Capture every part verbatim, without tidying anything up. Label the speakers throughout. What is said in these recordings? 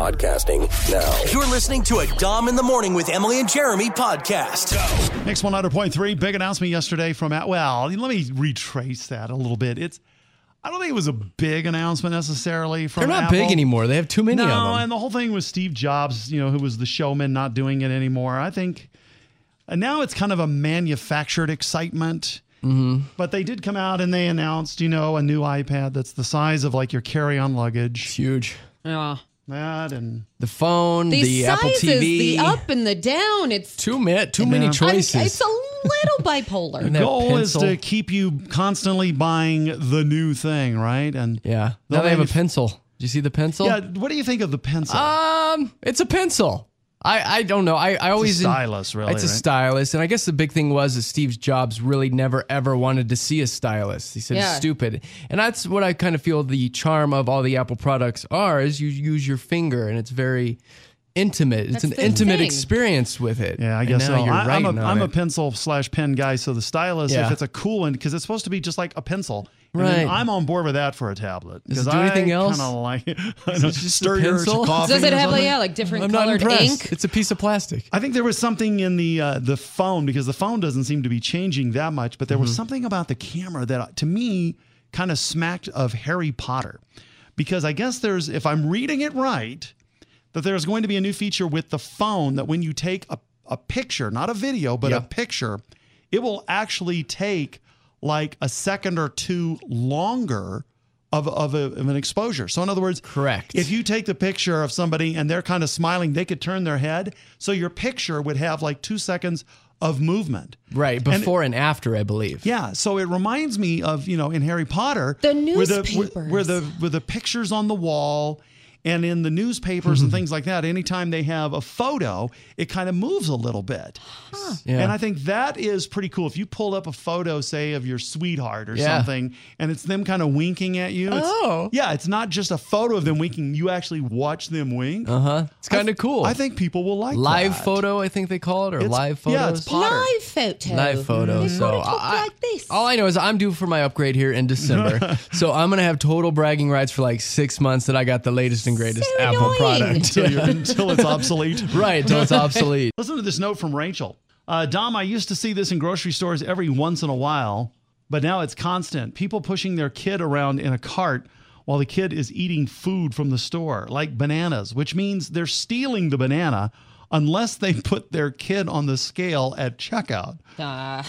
Speaker 1: podcasting now.
Speaker 2: You're listening to a Dom in the Morning with Emily and Jeremy podcast. Go.
Speaker 3: Mix one hundred point three, big announcement yesterday from, well, let me retrace that a little bit. It's, I don't think it was a big announcement necessarily from
Speaker 4: They're not
Speaker 3: Apple.
Speaker 4: big anymore. They have too many
Speaker 3: no,
Speaker 4: of them.
Speaker 3: And the whole thing with Steve Jobs, you know, who was the showman, not doing it anymore. I think and now it's kind of a manufactured excitement. Mm-hmm. But they did come out and they announced, you know, a new iPad that's the size of like your carry-on luggage.
Speaker 4: It's huge.
Speaker 5: Yeah.
Speaker 3: That and
Speaker 4: the phone,
Speaker 5: the,
Speaker 4: the Apple
Speaker 5: sizes,
Speaker 4: T V,
Speaker 5: the up and the down. It's
Speaker 4: too many, too many choices.
Speaker 5: I, it's a little bipolar.
Speaker 3: The goal is to keep you constantly buying the new thing, right? And
Speaker 4: yeah, now they have a pencil. Did you see the pencil?
Speaker 3: Yeah. What do you think of the pencil?
Speaker 4: Um, it's a pencil. I, I don't know. I, I always
Speaker 3: it's a stylus, really.
Speaker 4: It's a
Speaker 3: right?
Speaker 4: stylus, and I guess the big thing was that Steve Jobs really never ever wanted to see a stylus. He said
Speaker 5: yeah.
Speaker 4: it's stupid, and that's what I kind of feel the charm of all the Apple products are. Is you use your finger, and it's very intimate.
Speaker 5: That's
Speaker 4: it's an
Speaker 5: the
Speaker 4: intimate
Speaker 5: thing.
Speaker 4: experience with it.
Speaker 3: Yeah, I
Speaker 4: And
Speaker 3: guess
Speaker 4: now
Speaker 3: so.
Speaker 4: You're
Speaker 3: I, I'm,
Speaker 4: writing
Speaker 3: a,
Speaker 4: on
Speaker 3: I'm a
Speaker 4: it.
Speaker 3: pencil slash pen guy, so the stylus,
Speaker 4: Yeah.
Speaker 3: if it's a cool one, because it's supposed to be just like a pencil. And
Speaker 4: Right.
Speaker 3: then I'm on board with that for a tablet.
Speaker 4: Does it
Speaker 3: I
Speaker 4: do anything else?
Speaker 3: Kind of like I
Speaker 4: Is
Speaker 3: know,
Speaker 4: it just a
Speaker 3: stir your
Speaker 4: pencil?
Speaker 3: coffee
Speaker 5: Does it
Speaker 3: or
Speaker 5: have like,
Speaker 3: something.
Speaker 5: yeah, like different
Speaker 4: I'm not
Speaker 5: colored
Speaker 4: impressed.
Speaker 5: ink?
Speaker 4: It's a piece of plastic.
Speaker 3: I think there was something in the uh, the phone, because the phone doesn't seem to be changing that much, but there was something about the camera that to me kind of smacked of Harry Potter. Because I guess there's, if I'm reading it right, that there's going to be a new feature with the phone that when you take a, a picture, not a video, but
Speaker 4: Yeah.
Speaker 3: a picture, it will actually take like a second or two longer of, of, a, of an exposure. So in other words,
Speaker 4: Correct.
Speaker 3: if you take the picture of somebody and they're kind of smiling, they could turn their head. So your picture would have like two seconds of movement.
Speaker 4: Right, before and, and after, I believe.
Speaker 3: Yeah, so it reminds me of, you know, in Harry Potter,
Speaker 5: The
Speaker 3: where the,
Speaker 5: newspapers.
Speaker 3: where, where the where the pictures on the wall and in the newspapers and things like that, anytime they have a photo, it kind of moves a little bit.
Speaker 5: Huh.
Speaker 4: Yeah.
Speaker 3: And I think that is pretty cool. If you pulled up a photo, say, of your sweetheart or
Speaker 4: Yeah.
Speaker 3: something, and it's them kind of winking at you. It's,
Speaker 4: Oh.
Speaker 3: Yeah, it's not just a photo of them winking. You actually watch them wink.
Speaker 4: Uh-huh. It's kind
Speaker 3: I
Speaker 4: of
Speaker 3: th-
Speaker 4: cool.
Speaker 3: I think people will like
Speaker 4: live
Speaker 3: that.
Speaker 4: photo, I think they call it, or
Speaker 3: It's-
Speaker 4: live photos.
Speaker 3: yeah, it's Potter.
Speaker 5: Live photo.
Speaker 4: Live photo.
Speaker 5: They've
Speaker 4: So
Speaker 5: gotta talk
Speaker 4: I,
Speaker 5: like this.
Speaker 4: all I know is I'm due for my upgrade here in December. So I'm gonna have total bragging rights for like six months that I got the latest and greatest
Speaker 5: So
Speaker 4: Apple
Speaker 5: annoying.
Speaker 4: product.
Speaker 3: until, you're, until it's obsolete.
Speaker 4: Right, until it's obsolete.
Speaker 3: Listen to this note from Rachel. Uh, Dom, I used to see this in grocery stores every once in a while, but now it's constant. People pushing their kid around in a cart while the kid is eating food from the store, like bananas, which means they're stealing the banana unless they put their kid on the scale at checkout.
Speaker 5: Uh,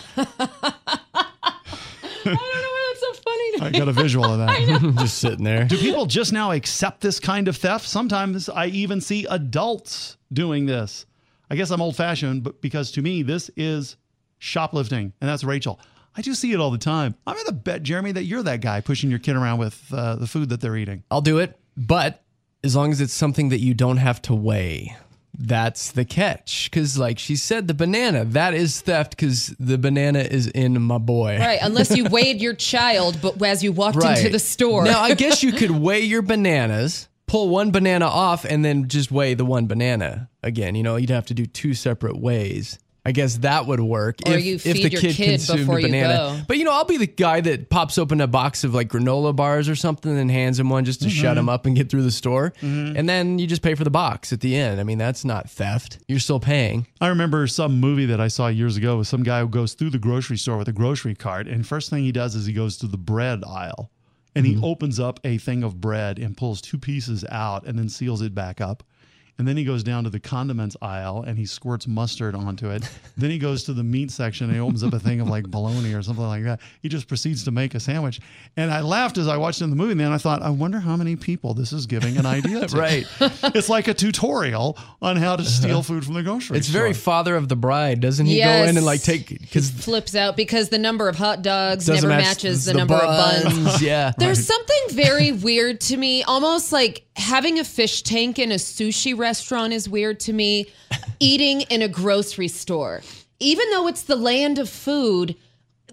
Speaker 5: I don't know why that's so funny to
Speaker 3: I
Speaker 5: me.
Speaker 3: got a visual of that.
Speaker 4: Just sitting there.
Speaker 3: Do people just now accept this kind of theft? Sometimes I even see adults doing this. I guess I'm old-fashioned, but because to me, this is shoplifting, and that's Rachel. I do see it all the time. I'm going to bet, Jeremy, that you're that guy pushing your kid around with uh, the food that they're eating.
Speaker 4: I'll do it, but as long as it's something that you don't have to weigh. That's the catch. Because like she said, the banana, that is theft because the banana is in my boy.
Speaker 5: Right, unless you weighed your child, but as you walked
Speaker 4: Right.
Speaker 5: into the store.
Speaker 4: Now, I guess you could weigh your bananas, pull one banana off, and then just weigh the one banana again. You know, you'd have to do two separate weighs. I guess that would work
Speaker 5: Or
Speaker 4: if,
Speaker 5: you
Speaker 4: if
Speaker 5: feed
Speaker 4: the
Speaker 5: your
Speaker 4: kid,
Speaker 5: kid
Speaker 4: consumed
Speaker 5: before
Speaker 4: a
Speaker 5: you
Speaker 4: banana.
Speaker 5: go.
Speaker 4: But, you know, I'll be the guy that pops open a box of like granola bars or something and hands him one just to shut him up and get through the store. And then you just pay for the box at the end. I mean, that's not theft. You're still paying.
Speaker 3: I remember some movie that I saw years ago with some guy who goes through the grocery store with a grocery cart, and first thing he does is he goes to the bread aisle, and he opens up a thing of bread and pulls two pieces out and then seals it back up. And then he goes down to the condiments aisle and he squirts mustard onto it. Then he goes to the meat section and he opens up a thing of like bologna or something like that. He just proceeds to make a sandwich. And I laughed as I watched in the movie, and then I thought, I wonder how many people this is giving an idea to.
Speaker 4: Right.
Speaker 3: It's like a tutorial on how to steal food from the grocery
Speaker 4: It's
Speaker 3: store.
Speaker 4: very Father of the Bride. Doesn't he
Speaker 5: Yes.
Speaker 4: go in and like take,
Speaker 5: He
Speaker 4: because
Speaker 5: flips out because the number of hot dogs
Speaker 4: doesn't
Speaker 5: never
Speaker 4: match
Speaker 5: matches the,
Speaker 4: the
Speaker 5: number of buns.
Speaker 4: Yeah.
Speaker 5: There's something very weird to me, almost like having a fish tank in a sushi restaurant is weird to me. Eating in a grocery store, even though it's the land of food,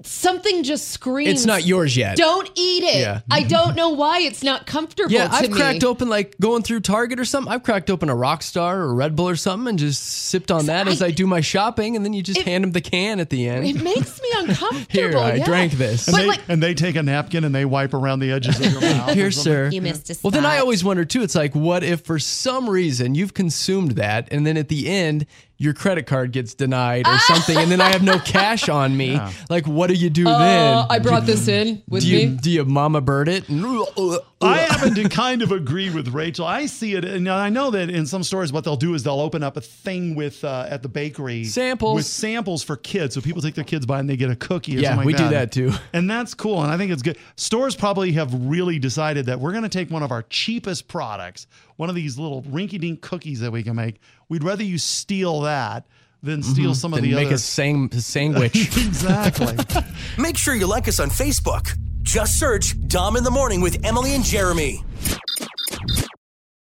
Speaker 5: something just screams.
Speaker 4: It's not yours yet.
Speaker 5: Don't eat it.
Speaker 4: Yeah.
Speaker 5: I don't know why it's not comfortable
Speaker 4: Yeah,
Speaker 5: to
Speaker 4: I've
Speaker 5: me.
Speaker 4: cracked open, like going through Target or something. I've cracked open a Rockstar or a Red Bull or something and just sipped on that as
Speaker 5: I-
Speaker 4: I do my shopping, and then you just
Speaker 5: It-
Speaker 4: hand them the can at the end.
Speaker 5: It makes me uncomfortable.
Speaker 4: Here, I
Speaker 5: yeah.
Speaker 4: drank this.
Speaker 3: And
Speaker 5: But
Speaker 3: they,
Speaker 5: like-
Speaker 3: and they take a napkin and they wipe around the edges of your mouth. or
Speaker 4: Here,
Speaker 3: something.
Speaker 4: sir.
Speaker 5: You missed a
Speaker 4: Well, then I
Speaker 5: spot.
Speaker 4: always wonder too. It's like, what if for some reason you've consumed that, and then at the end your credit card gets denied or something, and then I have no cash on me? Like, what do you do then?
Speaker 5: Uh, I brought this in with
Speaker 4: do you
Speaker 5: me.
Speaker 4: do you mama bird it?
Speaker 3: I happen to kind of agree with Rachel. I see it, and I know that in some stores, what they'll do is they'll open up a thing with uh, at the bakery
Speaker 4: Samples.
Speaker 3: with samples for kids. So people take their kids by and they get a cookie. Or
Speaker 4: Yeah,
Speaker 3: something
Speaker 4: we
Speaker 3: like
Speaker 4: do that too.
Speaker 3: and that's cool. And I think it's good. Stores probably have really decided that we're going to take one of our cheapest products, one of these little rinky-dink cookies that we can make. We'd rather you steal that than steal some of
Speaker 4: Then
Speaker 3: the
Speaker 4: make
Speaker 3: other.
Speaker 4: a sang- sandwich.
Speaker 3: Exactly.
Speaker 2: Make sure you like us on Facebook. Just search Dom in the Morning with Emily and Jeremy.